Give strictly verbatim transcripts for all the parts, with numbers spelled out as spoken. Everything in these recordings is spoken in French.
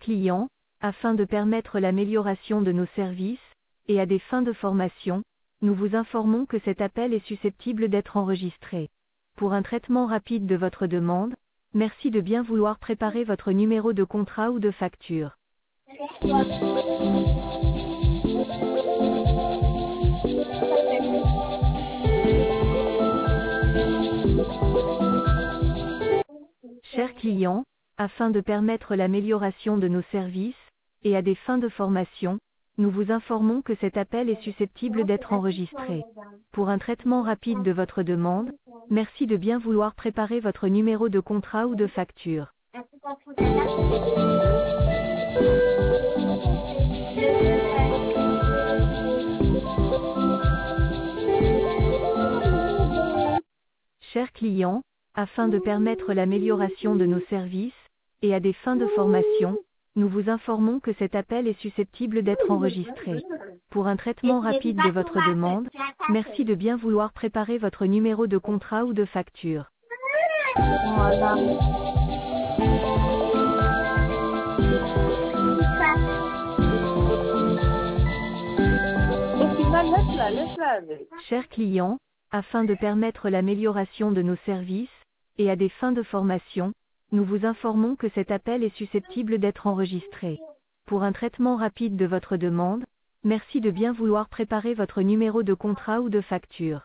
client, afin de permettre l'amélioration de nos services, et à des fins de formation, nous vous informons que cet appel est susceptible d'être enregistré. Pour un traitement rapide de votre demande, merci de bien vouloir préparer votre numéro de contrat ou de facture. Chers clients, afin de permettre l'amélioration de nos services, et à des fins de formation, nous vous informons que cet appel est susceptible d'être enregistré. Pour un traitement rapide de votre demande, merci de bien vouloir préparer votre numéro de contrat ou de facture. Chers clients, afin de permettre l'amélioration de nos services, et à des fins de formation, nous vous informons que cet appel est susceptible d'être enregistré. Pour un traitement rapide de votre demande, merci de bien vouloir préparer votre numéro de contrat ou de facture. Voilà. Laisse-la, laisse-la avec. Chers clients, afin de permettre l'amélioration de nos services, et à des fins de formation, nous vous informons que cet appel est susceptible d'être enregistré. Pour un traitement rapide de votre demande, merci de bien vouloir préparer votre numéro de contrat ou de facture.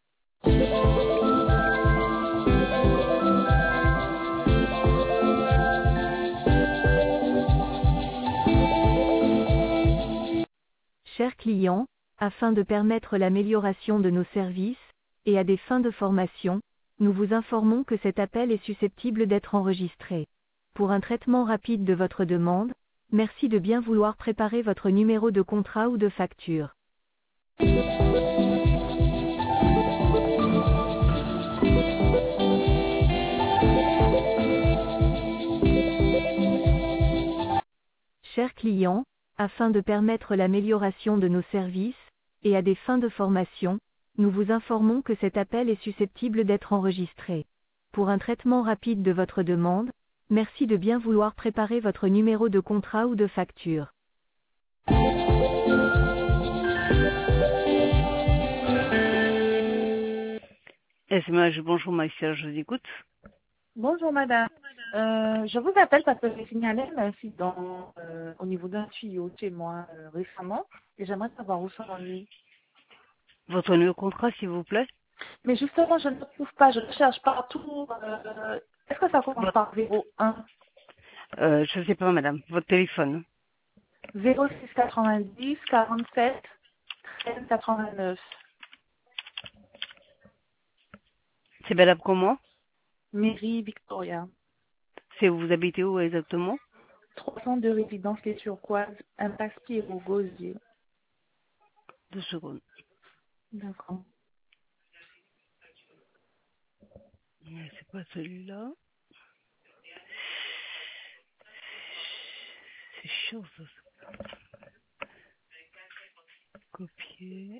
Chers clients, afin de permettre l'amélioration de nos services, et à des fins de formation, nous vous informons que cet appel est susceptible d'être enregistré. Pour un traitement rapide de votre demande, merci de bien vouloir préparer votre numéro de contrat ou de facture. Chers clients, afin de permettre l'amélioration de nos services, et à des fins de formation, nous vous informons que cet appel est susceptible d'être enregistré. Pour un traitement rapide de votre demande, merci de bien vouloir préparer votre numéro de contrat ou de facture. S M H, bonjour Maïsia, je vous écoute. Bonjour madame. Euh, je vous appelle parce que j'ai signalé un incident euh, au niveau d'un tuyau chez moi euh, récemment et j'aimerais savoir où ça en est. Votre numéro de contrat, s'il vous plaît. Mais justement, je ne le trouve pas, je le cherche partout. Euh, Est-ce que ça commence Votre... par zéro un euh, Je ne sais pas, madame. Votre téléphone. zéro six quatre-vingt-dix quarante-sept treize quatre-vingt-neuf. C'est valable comment? Mairie Victoria. C'est où vous habitez où exactement? trois cent deux résidences Les Turquoises, impasse Pierrot Gosier. Deux secondes. D'accord. C'est pas celui-là. C'est chaud ça. Copier.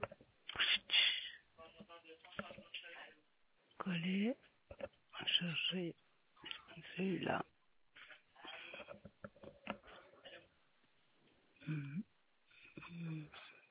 Coller. Chercher celui-là. Mmh. Mmh.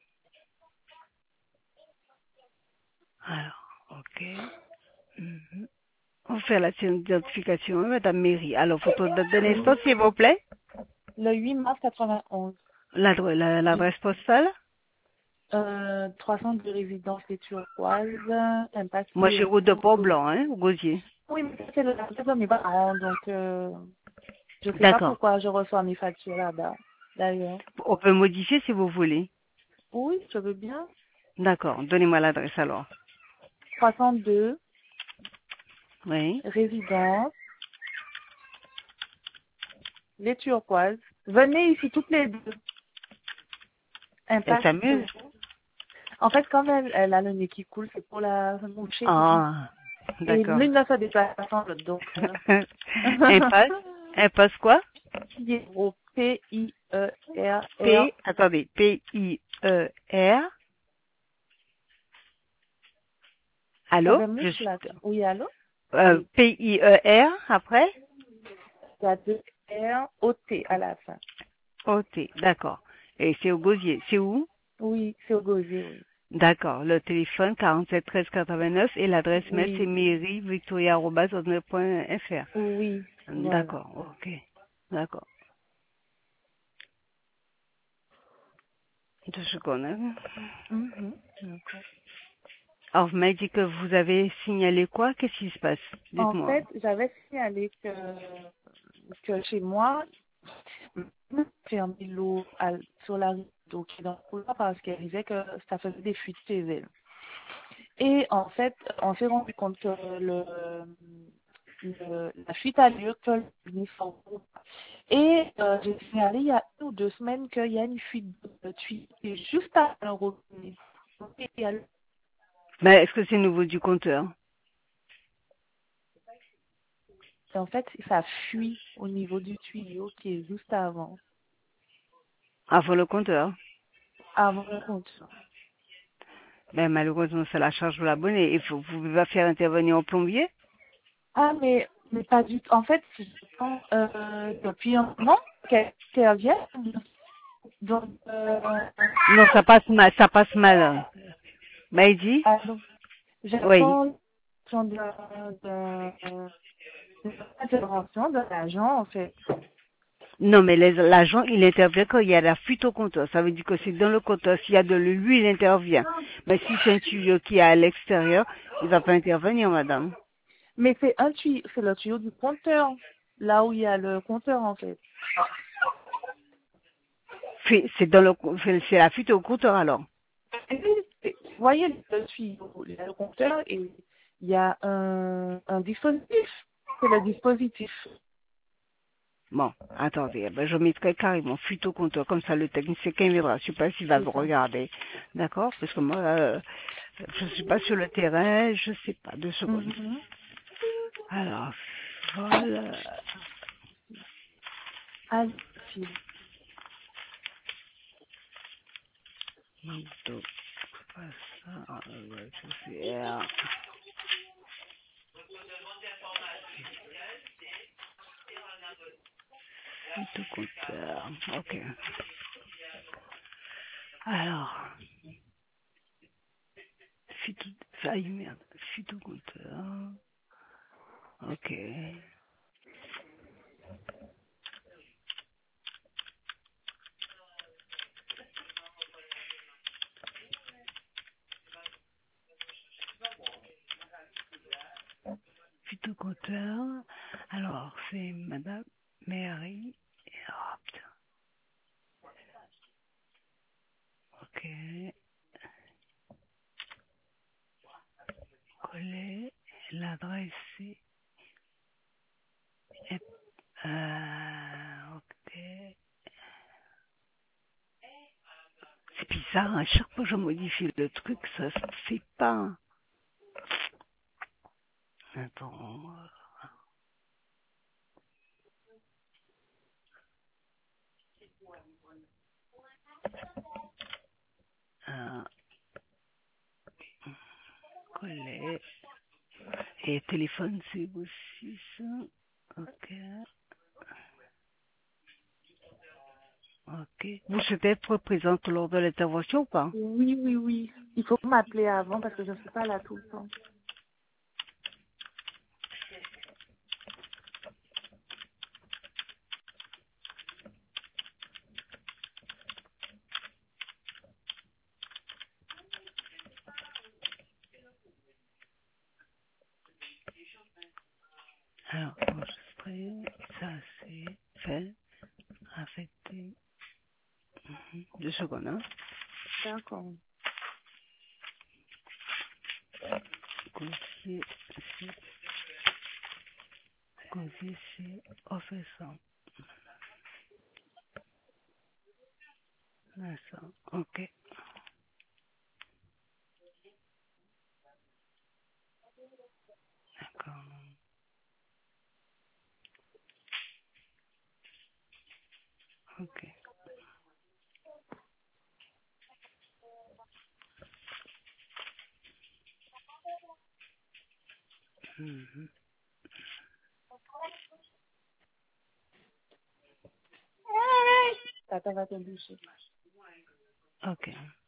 Alors, ok. Mmh. On fait la identification, madame Mairie. Alors, votre date de naissance, s'il vous plaît. Le huit mars quatre-vingt-onze. L'adresse la, la, postale euh, trois cent deux résidences Les Turquoises, impasse. Moi, j'ai route de Port-Blanc, hein, au Gosier. Oui, mais c'est le l'adresse de mes parents, donc euh, je ne sais pas D'accord. pourquoi je reçois mes factures là-bas, d'ailleurs. On peut modifier si vous voulez. Oui, je veux bien. D'accord, donnez-moi l'adresse alors. trois cent deux Oui. résidence Les Turquoises. Venez ici toutes les deux. Impasse. Elle s'amuse. En fait, comme elle, elle a le nez qui coule, c'est pour la moucher. Ah, d'accord. Et l'une ne se déplace pas sans l'autre, donc. Euh... Impasse Impasse quoi? Pierrot, P I E R R. P, attendez, P I E R. Allô? Je... suis... Oui, allô? Euh, P I E R, après? Il y a deux R O T à la fin. O T, d'accord. Et c'est au Gosier. C'est où? Oui, c'est au Gosier, oui. D'accord. Le téléphone quarante-sept treize quatre-vingt-neuf et l'adresse mail c'est Oui, mairie victoria arobase hotmail point f r. oui, voilà. D'accord, ok. D'accord. Deux secondes. Hein. Mhm, d'accord. Alors, vous m'avez dit que vous avez signalé quoi? Qu'est-ce qui se passe? En Dites-moi. fait, j'avais signalé que, que chez moi, fermé l'eau à- sur la rue d'eau qui est dans le couloir parce qu'elle disait que ça faisait des fuites chez elle. Et en fait, on s'est rendu compte que le, le- la fuite a lieu que l'uniforme. Et euh, j'ai signalé il y a une ou deux semaines qu'il y a une fuite de tuyaux juste à un robinet. Et il y a le- Ben, est-ce que c'est nouveau du compteur? et en fait, ça fuit au niveau du tuyau qui est juste avant, Avant le compteur? avant le compteur. Ben, malheureusement, c'est la charge de l'abonné. Il faut, vous pouvez faire intervenir un plombier? Ah, mais, mais pas du tout. En fait, je pense, euh, depuis un moment qu'elle qu'elle vient. Donc, euh, Non, ça passe mal, ça passe mal. Ben, il dit? ah, donc, Oui. j'attends j'attends de, de, de l'intervention de l'agent, en fait. Non, mais les- l'agent, il intervient quand il y a la fuite au compteur. Ça veut dire que c'est dans le compteur. S'il y a de l'huile, il intervient. Mais si c'est un tuyau qui est à l'extérieur, il va pas intervenir, madame. Mais c'est un tuyau, c'est le tuyau du compteur, là où il y a le compteur, en fait. Fi- C'est dans le, c'est c'est la fuite au compteur, alors. Et puis, c'est- vous voyez le tuyau, il y a le compteur et il y a un, un dispositif. C'est le dispositif. Bon, attendez, ben je mettrai carrément fuite au compteur, comme ça le technicien quand il viendra, je sais pas s'il va C'est vous ça. regarder, d'accord? Parce que moi, euh, je suis pas sur le terrain, je sais pas, deux secondes. Mhm. Alors, voilà, Ah, si. donc, pas ça, euh, je sais, euh, fuite au compteur, ok. Alors, fuite, au- aïe merde, fuite au compteur, ok. Fuite au compteur, alors c'est Madame Mary, oh putain. Ok, coller, l'adresse c'est, euh, ok. C'est bizarre, à chaque fois que je modifie le truc, ça se fait pas. Attends, euh, coller, et téléphone c'est aussi ça, ok, ok. Vous souhaitez être présente lors de l'intervention ou pas? Oui, oui, oui. Il faut m'appeler avant parce que je ne suis pas là tout le temps. Alors, enregistrer, ça c'est fait, affecté, mhm. Deux secondes, hein. D'accord. Coursier, c'est, coursier, c'est, offensant. D'accord, ok, d'accord, ok. Mhm. ça va t'embaucher. Ok.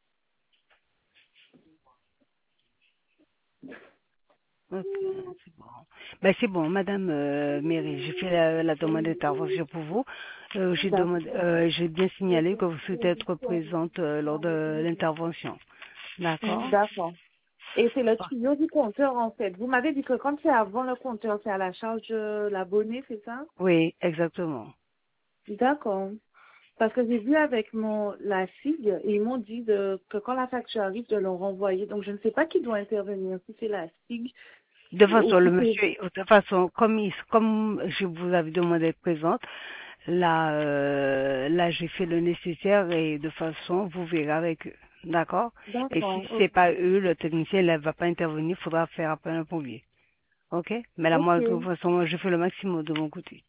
Ok, c'est bon. Ben, c'est bon, Madame euh, Mary, j'ai fait la, la demande d'intervention pour vous. Euh, j'ai D'accord. demandé, euh, j'ai bien signalé que vous souhaitez être présente euh, lors de l'intervention. D'accord? D'accord. Et c'est le tuyau du compteur, en fait. Vous m'avez dit que quand c'est avant le compteur, c'est à la charge de l'abonné, c'est ça? Oui, exactement. D'accord. Parce que j'ai vu avec mon la S I G, et ils m'ont dit de, que quand la facture arrive, de le renvoyer. Donc, je ne sais pas qui doit intervenir, si c'est la S I De G ou façon, le si c'est... monsieur, de toute façon, comme, il- comme je vous avais demandé d'être présente, là, euh, là, j'ai fait le nécessaire et de façon, vous verrez avec eux. D'accord? Et si D'accord. c'est Ok. pas eux, le technicien, il ne va pas intervenir, il faudra faire appel à un pompier. Ok? Mais là, moi, de toute Ok. façon, moi, je fais le maximum de mon côté.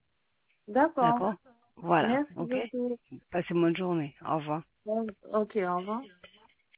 D'accord. D'accord? Voilà. Merci Ok? beaucoup. Passez une bonne journée. Au revoir. Bon, ok, au revoir.